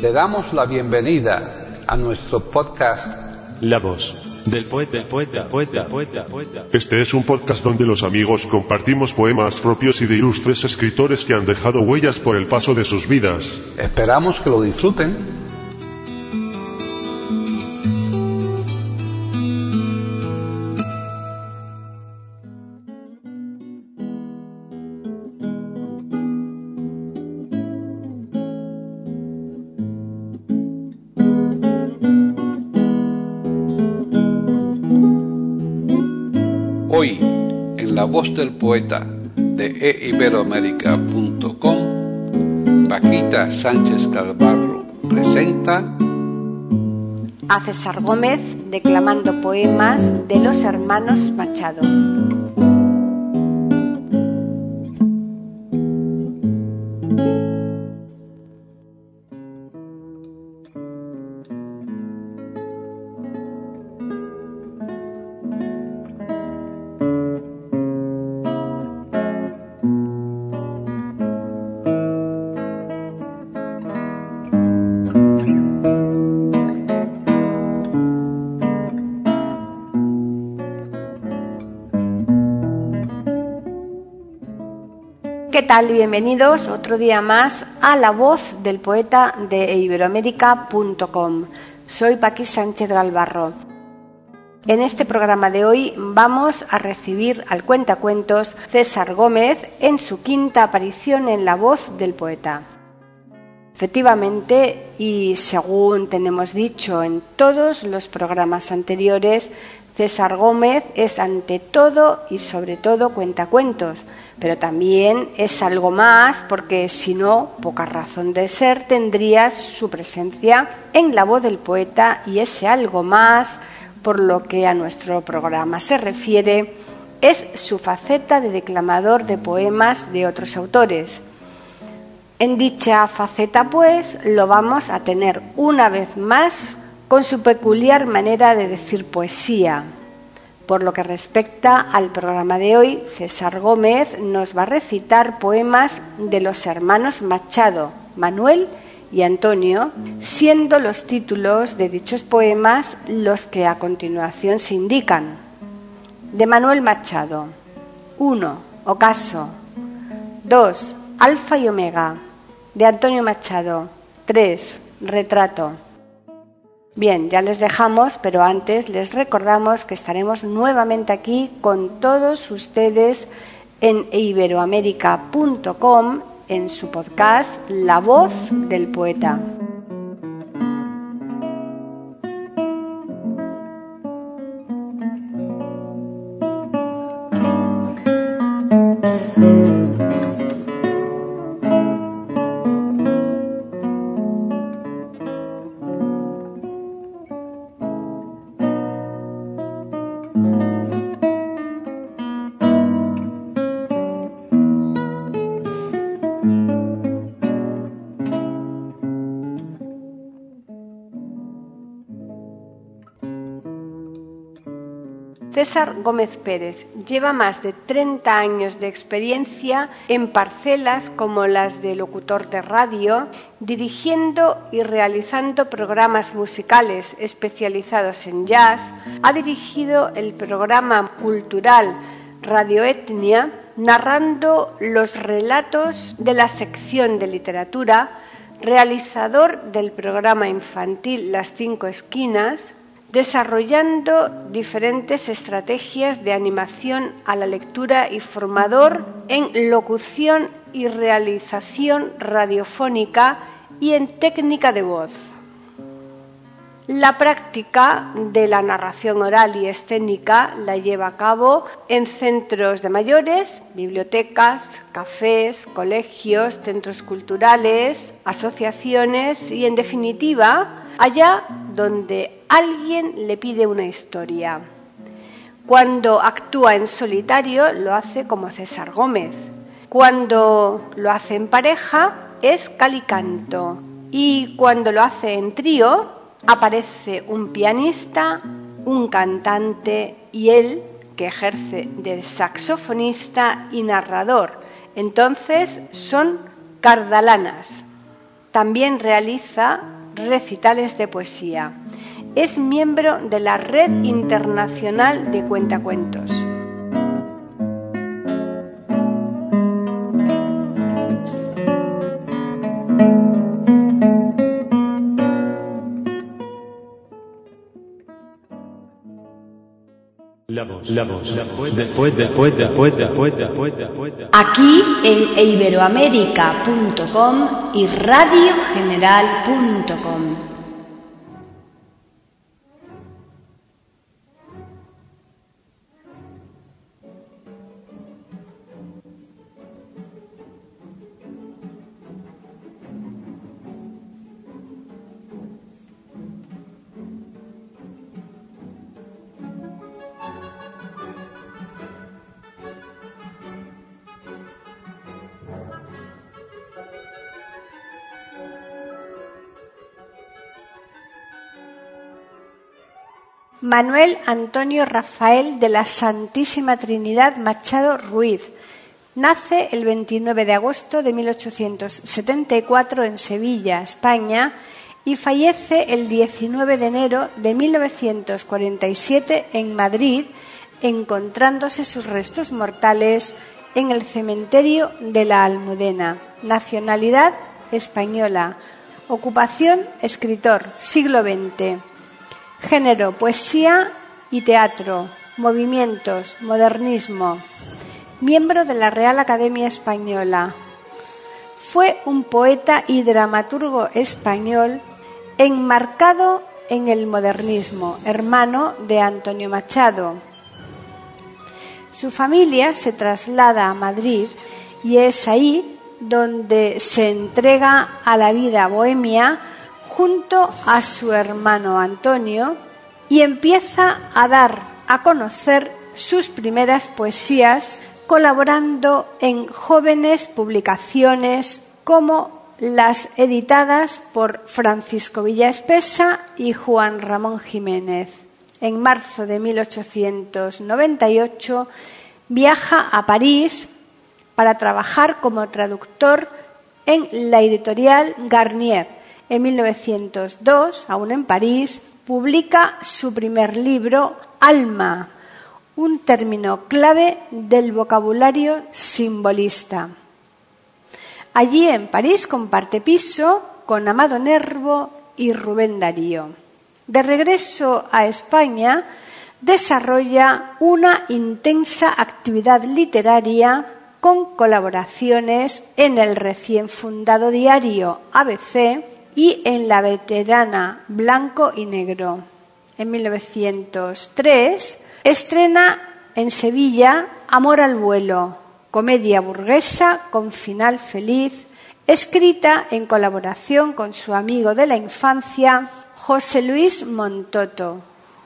Le damos la bienvenida a nuestro podcast La voz del poeta. Este es un podcast donde los amigos compartimos poemas propios y de ilustres escritores que han dejado huellas por el paso de sus vidas. Esperamos que lo disfruten. Hoy, en La Voz del Poeta de eiberoamerica.com, Paquita Sánchez Calvarro presenta a César Gómez declamando poemas de los hermanos Machado. ¿Qué tal? Bienvenidos otro día más a La Voz del Poeta de eiberoamerica.com. Soy Paquita Sánchez Calvarro. En este programa de hoy vamos a recibir al cuentacuentos César Gómez en su quinta aparición en La Voz del Poeta. Efectivamente, y según tenemos dicho en todos los programas anteriores, César Gómez es ante todo y sobre todo cuentacuentos, pero también es algo más porque si no, poca razón de ser tendría su presencia en La Voz del Poeta, y ese algo más, por lo que a nuestro programa se refiere, es su faceta de declamador de poemas de otros autores. En dicha faceta, pues, lo vamos a tener una vez más con su peculiar manera de decir poesía. Por lo que respecta al programa de hoy, César Gómez nos va a recitar poemas de los hermanos Machado, Manuel y Antonio, siendo los títulos de dichos poemas los que a continuación se indican. De Manuel Machado: 1. Ocaso. 2. Alfa y Omega. De Antonio Machado: 3. Retrato. Bien, ya les dejamos, pero antes les recordamos que estaremos nuevamente aquí con todos ustedes en eiberoamerica.com en su podcast La Voz del Poeta. César Gómez Pérez lleva más de 30 años de experiencia en parcelas como las de locutor de radio, dirigiendo y realizando programas musicales especializados en jazz. Ha dirigido el programa cultural Radio Etnia, narrando los relatos de la sección de literatura, realizador del programa infantil Las Cinco Esquinas, desarrollando diferentes estrategias de animación a la lectura y formador en locución y realización radiofónica y en técnica de voz. La práctica de la narración oral y escénica la lleva a cabo en centros de mayores, bibliotecas, cafés, colegios, centros culturales, asociaciones y, en definitiva, allá donde alguien le pide una historia. Cuando actúa en solitario lo hace como César Gómez. Cuando lo hace en pareja es Calicanto. Y cuando lo hace en trío aparece un pianista, un cantante y él, que ejerce de saxofonista y narrador. Entonces son cardalanas. También realiza recitales de poesía. Es miembro de la Red Internacional de Cuentacuentos. La voz del poeta. Aquí en iberoamerica.com y radiogeneral.com. Manuel Antonio Rafael de la Santísima Trinidad Machado Ruiz. Nace el 29 de agosto de 1874 en Sevilla, España, y fallece el 19 de enero de 1947 en Madrid, encontrándose sus restos mortales en el cementerio de la Almudena. Nacionalidad española. Ocupación escritor, siglo XX. Género, poesía y teatro. Movimientos, modernismo. Miembro de la Real Academia Española. Fue un poeta y dramaturgo español enmarcado en el modernismo, hermano de Antonio Machado. Su familia se traslada a Madrid y es ahí donde se entrega a la vida bohemia junto a su hermano Antonio y empieza a dar a conocer sus primeras poesías colaborando en jóvenes publicaciones como las editadas por Francisco Villaespesa y Juan Ramón Jiménez. En marzo de 1898 viaja a París para trabajar como traductor en la editorial Garnier. En 1902, aún en París, publica su primer libro, Alma, un término clave del vocabulario simbolista. Allí en París comparte piso con Amado Nervo y Rubén Darío. De regreso a España, desarrolla una intensa actividad literaria con colaboraciones en el recién fundado diario ABC y en la veterana Blanco y Negro. En 1903 estrena en Sevilla Amor al vuelo, comedia burguesa con final feliz, escrita en colaboración con su amigo de la infancia, José Luis Montoto.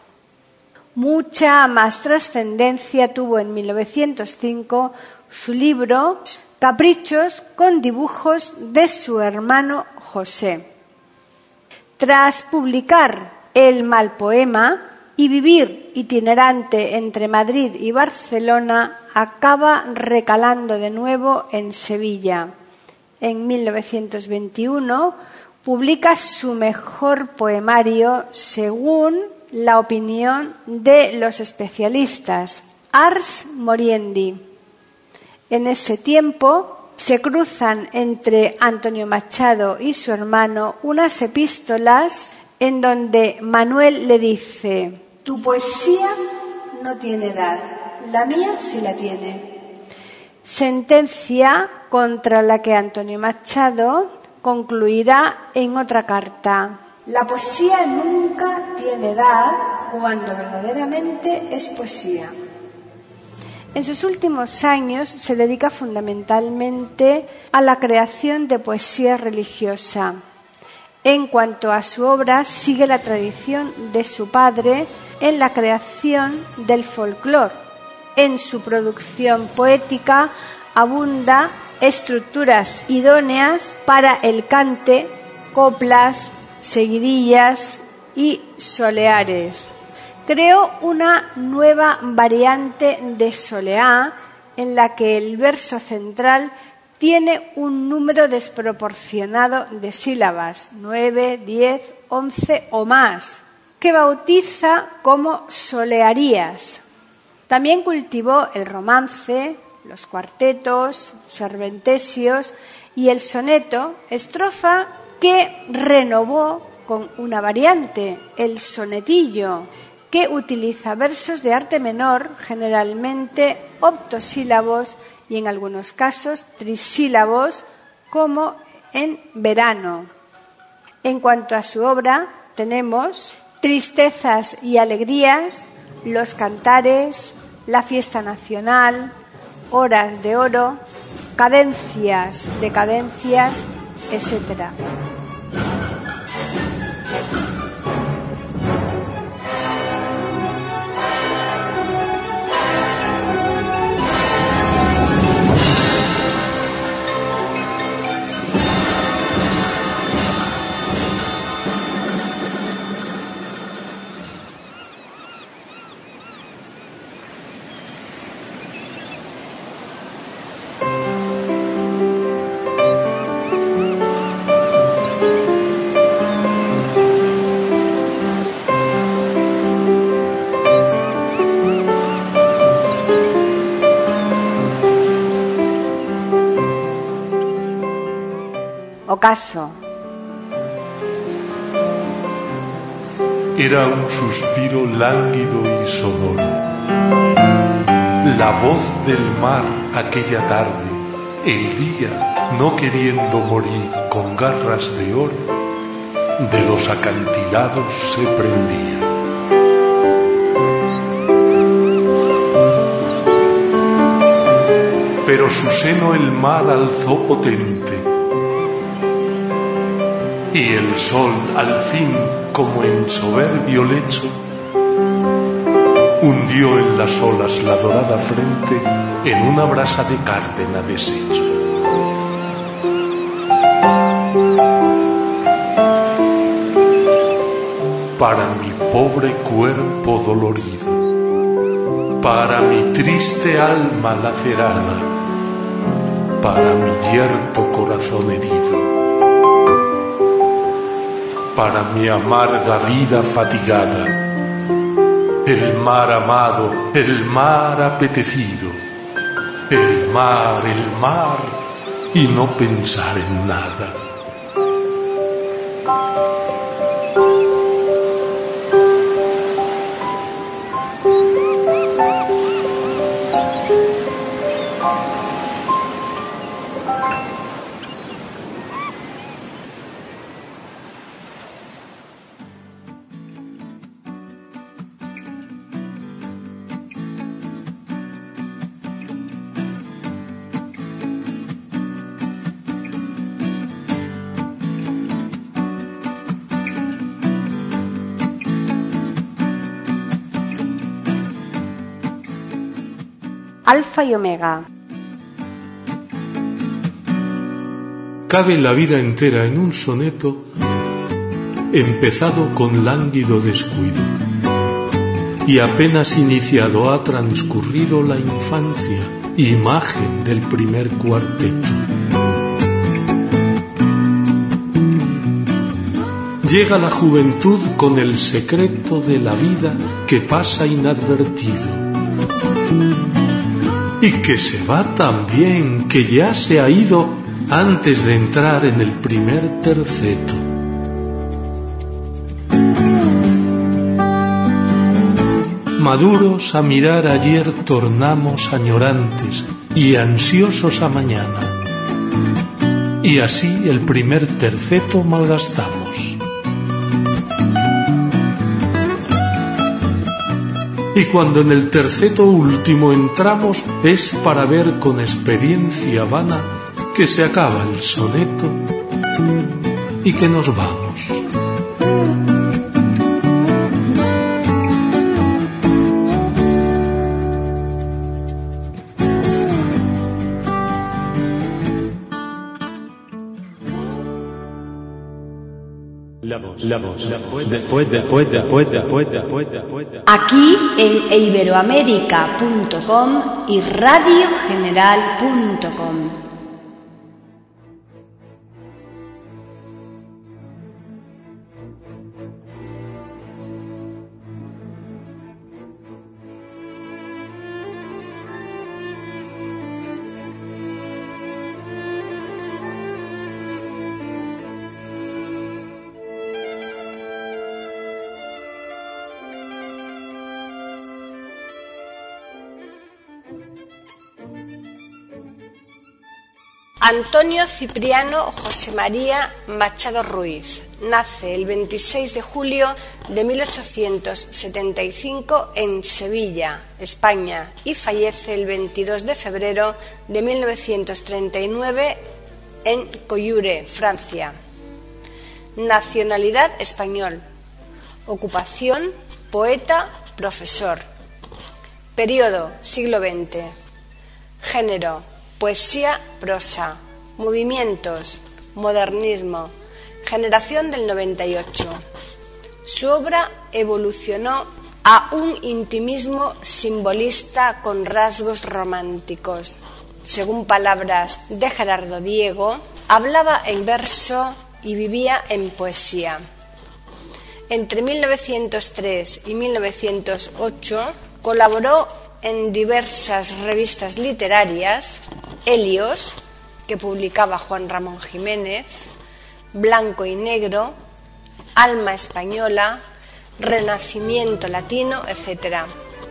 Mucha más trascendencia tuvo en 1905 su libro Caprichos con dibujos de su hermano José. Tras publicar El mal poema y vivir itinerante entre Madrid y Barcelona, acaba recalando de nuevo en Sevilla. En 1921 publica su mejor poemario según la opinión de los especialistas, Ars Moriendi. En ese tiempo se cruzan entre Antonio Machado y su hermano unas epístolas en donde Manuel le dice: tu poesía no tiene edad, la mía sí la tiene. Sentencia contra la que Antonio Machado concluirá en otra carta: la poesía nunca tiene edad cuando verdaderamente es poesía. En sus últimos años se dedica fundamentalmente a la creación de poesía religiosa. En cuanto a su obra, sigue la tradición de su padre en la creación del folclore. En su producción poética abunda estructuras idóneas para el cante, coplas, seguidillas y soleares. Creó una nueva variante de soleá en la que el verso central tiene un número desproporcionado de sílabas, 9, 10, 11 o más, que bautiza como solearías. También cultivó el romance, los cuartetos, serventesios y el soneto, estrofa que renovó con una variante, el sonetillo, que utiliza versos de arte menor, generalmente octosílabos y en algunos casos trisílabos, como en Verano. En cuanto a su obra, tenemos Tristezas y alegrías, Los cantares, La fiesta nacional, Horas de oro, Cadencias de cadencias, etc. Ocaso. Era un suspiro lánguido y sonoro, la voz del mar aquella tarde, el día no queriendo morir con garras de oro, de los acantilados se prendía. Pero su seno el mar alzó potente, y el sol, al fin, como en soberbio lecho, hundió en las olas la dorada frente en una brasa de cárdena deshecho. Para mi pobre cuerpo dolorido, para mi triste alma lacerada, para mi yerto corazón herido, para mi amarga vida fatigada, el mar amado, el mar apetecido, el mar, y no pensar en nada. Alfa y Omega. Cabe la vida entera en un soneto empezado con lánguido descuido, y apenas iniciado ha transcurrido la infancia, imagen del primer cuarteto. Llega la juventud con el secreto de la vida que pasa inadvertido, y que se va tan bien que ya se ha ido antes de entrar en el primer terceto. Maduros a mirar ayer tornamos añorantes y ansiosos a mañana, y así el primer terceto malgastamos. Y cuando en el terceto último entramos es para ver con experiencia vana que se acaba el soneto y que nos vamos. Aquí en iberoamerica.com y radiogeneral.com. Antonio Cipriano José María Machado Ruiz nace el 26 de julio de 1875 en Sevilla, España, y fallece el 22 de febrero de 1939 en Coyure, Francia. Nacionalidad español. Ocupación poeta, profesor. Periodo siglo XX. Género poesía, prosa. Movimientos modernismo. Generación del 98. Su obra evolucionó a un intimismo simbolista con rasgos románticos. Según palabras de Gerardo Diego, hablaba en verso y vivía en poesía. Entre 1903 y 1908 colaboró en diversas revistas literarias: Helios, que publicaba Juan Ramón Jiménez, Blanco y Negro, Alma Española, Renacimiento Latino, etc.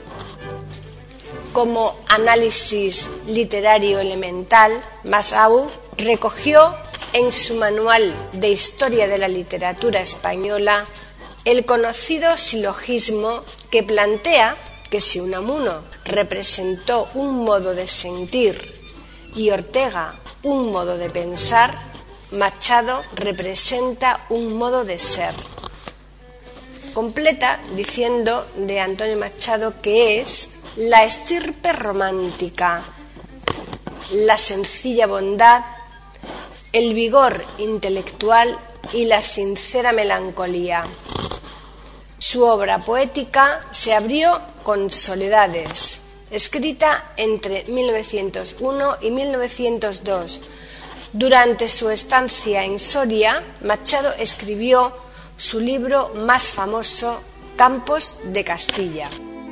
Como análisis literario elemental, Massaú recogió en su manual de Historia de la Literatura Española el conocido silogismo que plantea que si Unamuno representó un modo de sentir y Ortega un modo de pensar, Machado representa un modo de ser. Completa diciendo de Antonio Machado que es la estirpe romántica, la sencilla bondad, el vigor intelectual y la sincera melancolía. Su obra poética se abrió con Soledades, escrita entre 1901 y 1902. Durante su estancia en Soria, Machado escribió su libro más famoso, Campos de Castilla.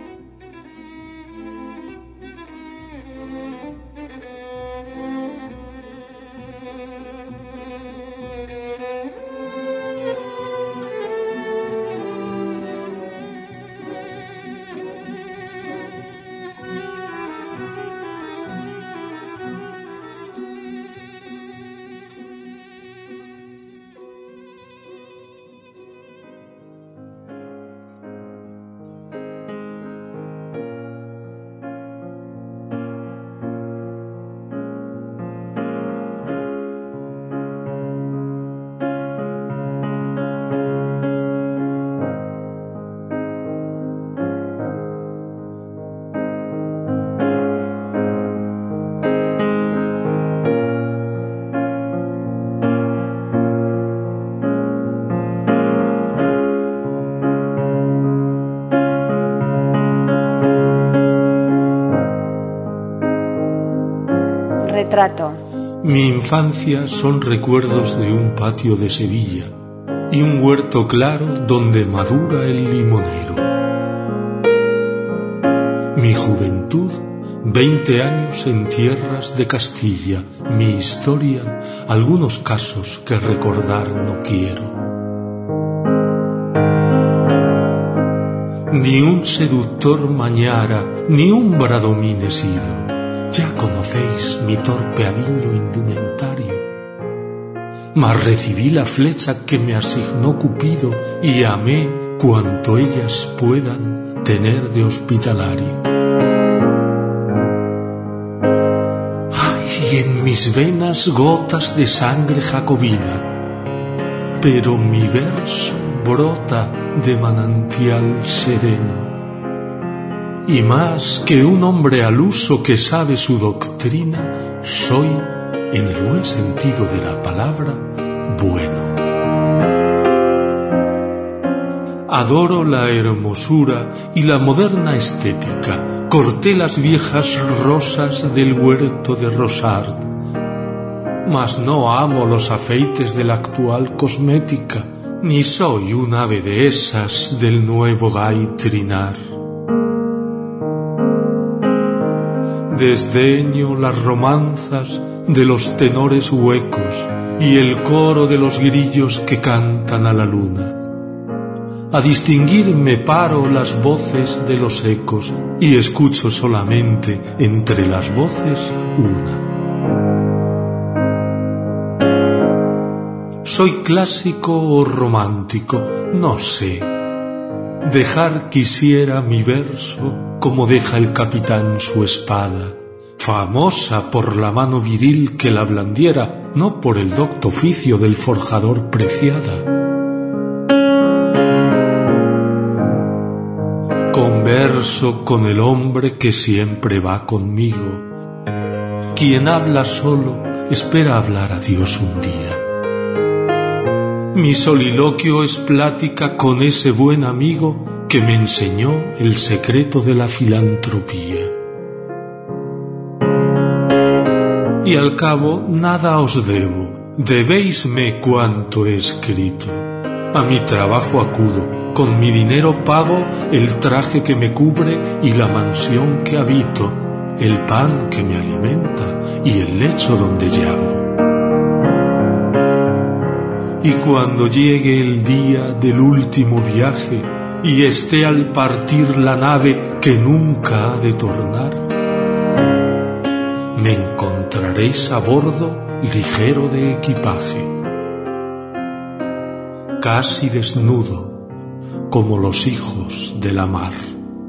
Retrato. Mi infancia son recuerdos de un patio de Sevilla y un huerto claro donde madura el limonero. Mi juventud, 20 años en tierras de Castilla. Mi historia, algunos casos que recordar no quiero. Ni un seductor mañara, ni un bradomín he sido. Ya conocéis mi torpe adiño indumentario. Mas recibí la flecha que me asignó Cupido y amé cuanto ellas puedan tener de hospitalario. Ay, en mis venas gotas de sangre jacobina, pero mi verso brota de manantial sereno. Y más que un hombre al uso que sabe su doctrina, soy, en el buen sentido de la palabra, bueno. Adoro la hermosura y la moderna estética. Corté las viejas rosas del huerto de Rosart. Mas no amo los afeites de la actual cosmética, ni soy un ave de esas del nuevo gaitrinar. Desdeño las romanzas de los tenores huecos y el coro de los grillos que cantan a la luna. A distinguir me paro las voces de los ecos y escucho solamente entre las voces una. ¿Soy clásico o romántico? No sé. Dejar quisiera mi verso como deja el capitán su espada, famosa por la mano viril que la blandiera, no por el docto oficio del forjador preciada. Converso con el hombre que siempre va conmigo. Quien habla solo espera hablar a Dios un día. Mi soliloquio es plática con ese buen amigo que me enseñó el secreto de la filantropía. Y al cabo nada os debo, debéisme cuanto he escrito. A mi trabajo acudo, con mi dinero pago el traje que me cubre y la mansión que habito, el pan que me alimenta y el lecho donde yago. Y cuando llegue el día del último viaje y esté al partir la nave que nunca ha de tornar, me encontraréis a bordo ligero de equipaje, casi desnudo como los hijos de la mar.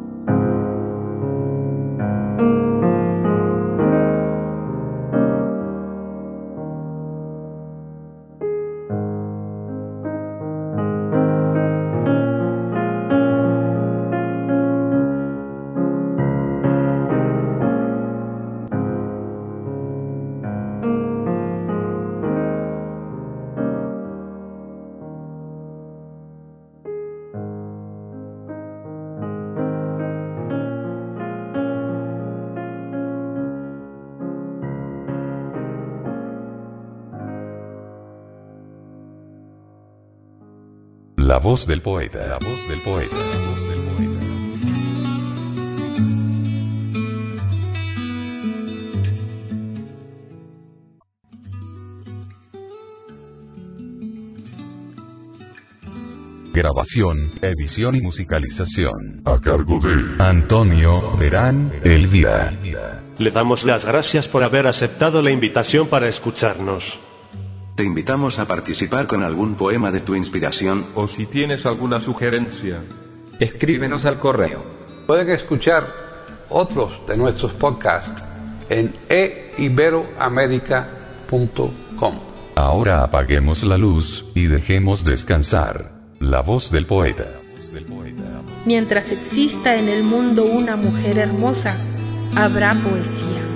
La voz del poeta, la voz del poeta, la voz del poeta. Grabación, edición y musicalización A cargo de Antonio Verán Elvira. Le damos las gracias por haber aceptado la invitación para escucharnos. Te invitamos a participar con algún poema de tu inspiración. O si tienes alguna sugerencia, escríbenos al correo. Pueden escuchar otros de nuestros podcasts en eiberoamerica.com. Ahora apaguemos la luz y dejemos descansar la voz del poeta. Mientras exista en el mundo una mujer hermosa, habrá poesía.